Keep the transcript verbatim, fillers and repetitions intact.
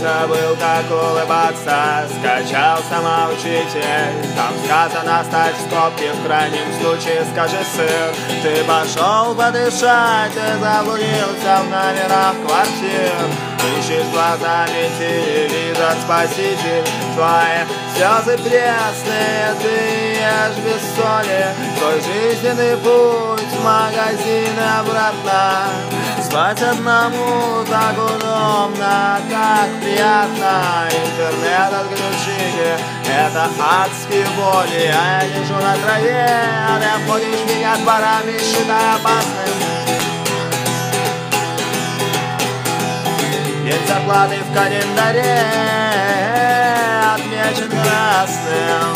забыл, как улыбаться. Скачал сама учитель. Там сказано ставь стопки, в крайнем случае скажи сыр. Ты пошел подышать, ты заблудился в номерах квартир. Ищешь глазами телевизор, спаситель. Твои слезы пресные, ты ешь без соли. Твой жизненный путь в магазин и обратно. Спать одному так удобно, так приятно. Интернет отключите, это адские боли. А я лежу на траве, а ты обходишь меня дворами, считая опасным. День зарплаты в календаре отмечен красным.